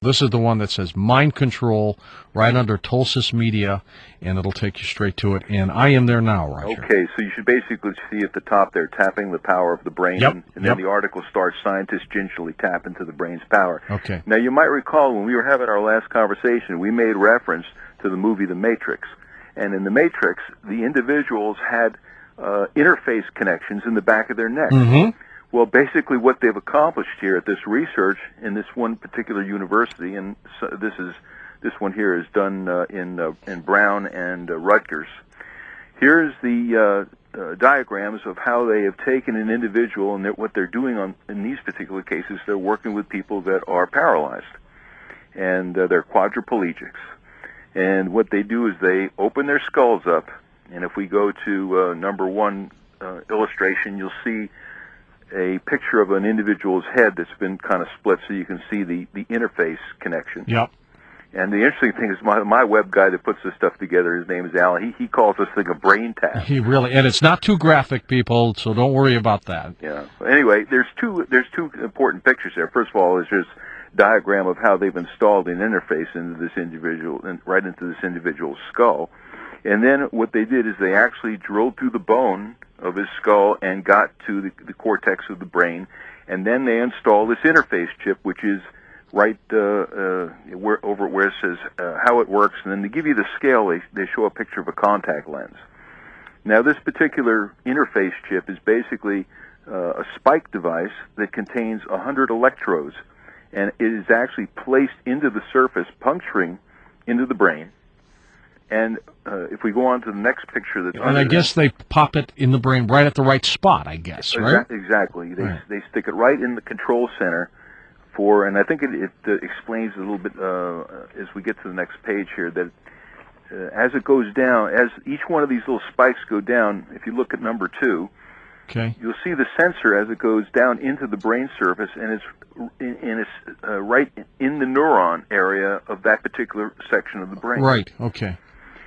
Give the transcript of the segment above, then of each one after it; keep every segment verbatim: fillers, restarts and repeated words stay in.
This is the one that says Mind Control right under Tulsis Media, and it'll take you straight to it. And I am there now, Roger. Okay, so you should basically see at the top there, tapping the power of the brain. Yep, And, and yep. then the article starts, scientists gingerly tap into the brain's power. Okay. Now, you might recall when we were having our last conversation, we made reference to the movie The Matrix. And in The Matrix, the individuals had uh, interface connections in the back of their neck. Mm-hmm. Well, basically what they've accomplished here at this research in this one particular university, and so this is this one here is done uh, in uh, in Brown and uh, Rutgers. Here's the uh, uh, diagrams of how they have taken an individual, and what they're doing on in these particular cases, they're working with people that are paralyzed, and uh, they're quadriplegics. And what they do is they open their skulls up, and if we go to uh, number one uh, illustration, you'll see a picture of an individual's head that's been kind of split, so you can see the, the interface connection. Yep. And the interesting thing is my, my web guy that puts this stuff together, his name is Alan, he, he calls this thing a brain tap. He really, and it's not too graphic, people, so don't worry about that. Yeah. Anyway, there's two there's two important pictures there. First of all, is this diagram of how they've installed an interface into this individual, right into this individual's skull. And then what they did is they actually drilled through the bone of his skull and got to the, the cortex of the brain, and then they install this interface chip, which is right uh, uh, where, over where it says uh, how it works, and then to give you the scale, they, they show a picture of a contact lens. Now, this particular interface chip is basically uh, a spike device that contains one hundred electrodes, and it is actually placed into the surface, puncturing into the brain. And uh, if we go on to the next picture that's And I guess they pop it in the brain right at the right spot, I guess, right? Exactly. They, right. they stick it right in the control center for, and I think it, it uh, explains a little bit uh, as we get to the next page here, that uh, as it goes down, as each one of these little spikes go down, if you look at number two, okay, you'll see the sensor as it goes down into the brain surface, and it's, and it's uh, right in the neuron area of that particular section of the brain. Right, okay.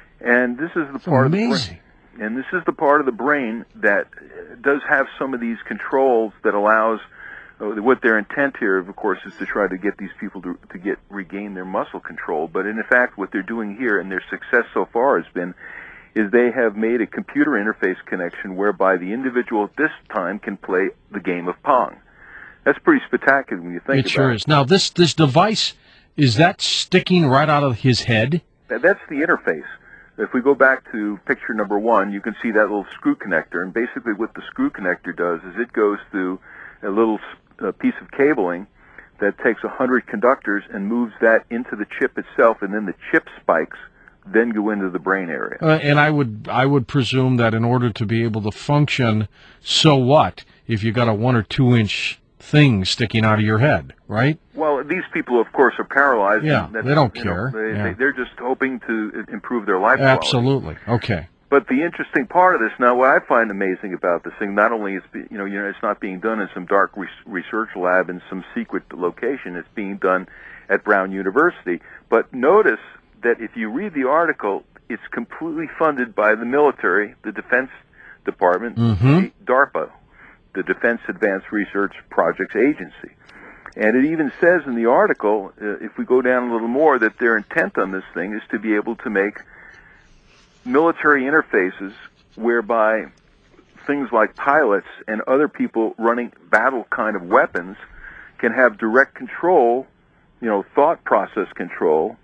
And this is the That's part amazing. of the brain, and this is the part of the brain that does have some of these controls that allows uh, what their intent here, of course, is to try to get these people to to get regain their muscle control. But in fact, what they're doing here, and their success so far has been, is they have made a computer interface connection whereby the individual at this time can play the game of Pong. That's pretty spectacular when you think about it. It sure is. Now, this this device, is that sticking right out of his head? That's the interface. If we go back to picture number one, you can see that little screw connector, and basically what the screw connector does is it goes through a little uh, piece of cabling that takes one hundred conductors and moves that into the chip itself, and then the chip spikes then go into the brain area. Uh, and I would I would presume that in order to be able to function, so what if you got a one or two inch thing sticking out of your head, right? Well, these people, of course, are paralyzed. Yeah, and they don't you care. Know, they, yeah. they, they're just hoping to improve their life quality. Absolutely. Okay. But the interesting part of this, now, what I find amazing about this thing, not only is you know, you know, it's not being done in some dark re- research lab in some secret location. It's being done at Brown University. But notice that if you read the article, it's completely funded by the military, the Defense Department, mm-hmm. the DARPA, the Defense Advanced Research Projects Agency. And it even says in the article, uh, if we go down a little more, that their intent on this thing is to be able to make military interfaces whereby things like pilots and other people running battle kind of weapons can have direct control, you know, thought process control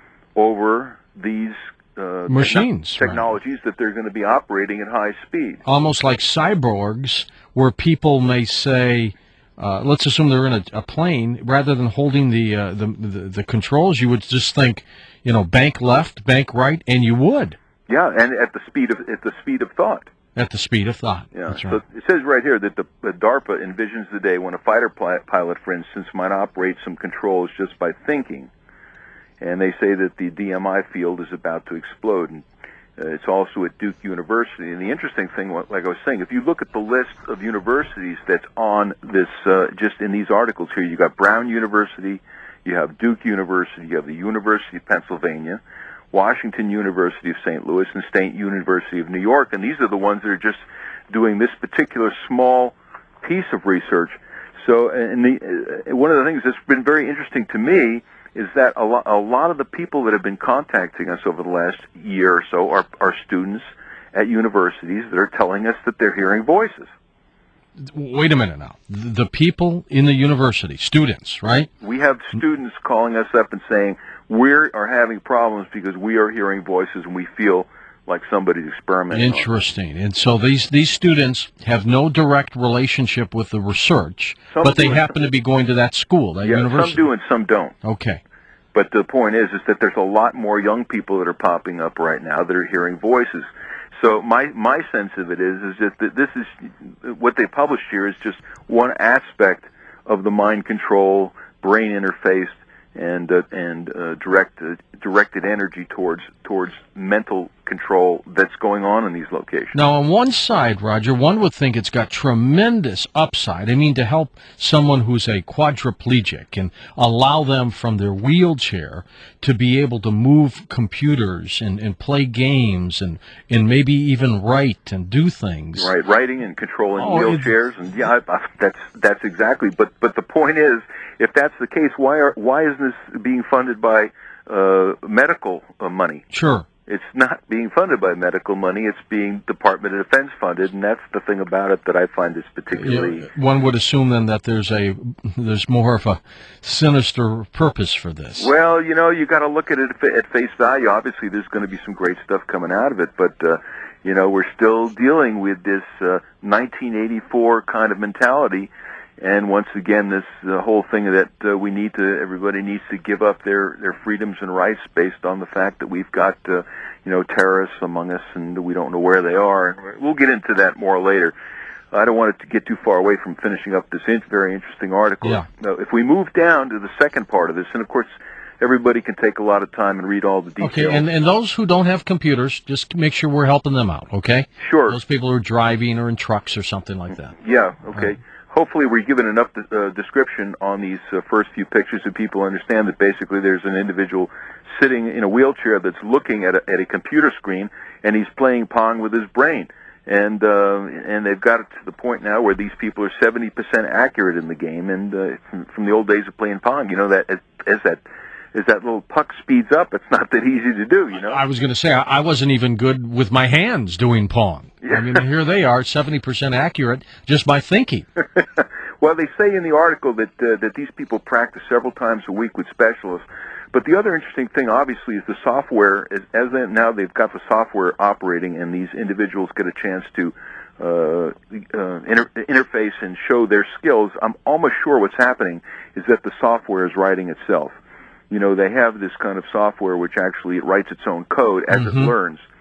over these uh, machines, techn- technologies right. that they're going to be operating at high speed. Almost like cyborgs, where people may say, uh, let's assume they're in a, a plane, rather than holding the, uh, the, the the controls, you would just think, you know, bank left, bank right, and you would. Yeah, and at the speed of at the speed of thought. At the speed of thought. Yeah. That's So right. it says right here that the, the DARPA envisions the day when a fighter pli- pilot, for instance, might operate some controls just by thinking. And they say that the D M I field is about to explode. And uh, it's also at Duke University. And the interesting thing, like I was saying, if you look at the list of universities that's on this, uh, just in these articles here, you got Brown University, you have Duke University, you have the University of Pennsylvania, Washington University of Saint Louis, and State University of New York. And these are the ones that are just doing this particular small piece of research. So, and the, uh, one of the things that's been very interesting to me is that a lot, a lot of the people that have been contacting us over the last year or so are, are students at universities that are telling us that they're hearing voices. Wait a minute now. The people in the university, students, right? We have students calling us up and saying, we are having problems because we are hearing voices and we feel like somebody's experimenting. Interesting. And so these, these students have no direct relationship with the research, some but they happen to be going to that school, that yeah, university. Some do and some don't. Okay. But the point is, is that there's a lot more young people that are popping up right now that are hearing voices. So my my sense of it is is that this is what they published here is just one aspect of the mind control, brain interface, and uh, and uh, direct uh, directed energy towards towards mental control that's going on in these locations. Now, on one side, Roger, one would think it's got tremendous upside. I mean, to help someone who's a quadriplegic and allow them from their wheelchair to be able to move computers and, and play games and, and maybe even write and do things. Right, writing and controlling oh, wheelchairs, and yeah, I, I, that's that's exactly. But but the point is, if that's the case, why are why isn't this being funded by uh, medical uh, money? Sure. It's not being funded by medical money. It's being Department of Defense funded, and that's the thing about it that I find is particularly. Yeah, one would assume then that there's a there's more of a sinister purpose for this. Well, you know, you got to look at it at face value. Obviously, there's going to be some great stuff coming out of it, but uh, you know, we're still dealing with this uh, nineteen eighty-four kind of mentality. And once again, this uh, whole thing that uh, we need to, everybody needs to give up their, their freedoms and rights based on the fact that we've got, uh, you know, terrorists among us and we don't know where they are. And we'll get into that more later. I don't want it to get too far away from finishing up this in- very interesting article. Yeah. Now, if we move down to the second part of this, and of course, everybody can take a lot of time and read all the details. Okay, and, and those who don't have computers, just make sure we're helping them out, okay? Sure. Those people who are driving or in trucks or something like that. Yeah, okay. Right. Hopefully we're given enough uh, description on these uh, first few pictures that people understand that basically there's an individual sitting in a wheelchair that's looking at a, at a computer screen, and he's playing Pong with his brain. And uh, and they've got it to the point now where these people are seventy percent accurate in the game, and uh, from, from the old days of playing Pong, you know, that as, as that as that little puck speeds up, it's not that easy to do, you know. I was going to say, I wasn't even good with my hands doing Pong. Yeah. I mean, here they are, seventy percent accurate just by thinking. Well, they say in the article that uh, that these people practice several times a week with specialists. But the other interesting thing, obviously, is the software. As, as they, now they've got the software operating, and these individuals get a chance to uh, uh, inter- interface and show their skills. I'm almost sure what's happening is that the software is writing itself. You know, they have this kind of software which actually it writes its own code as mm-hmm. it learns.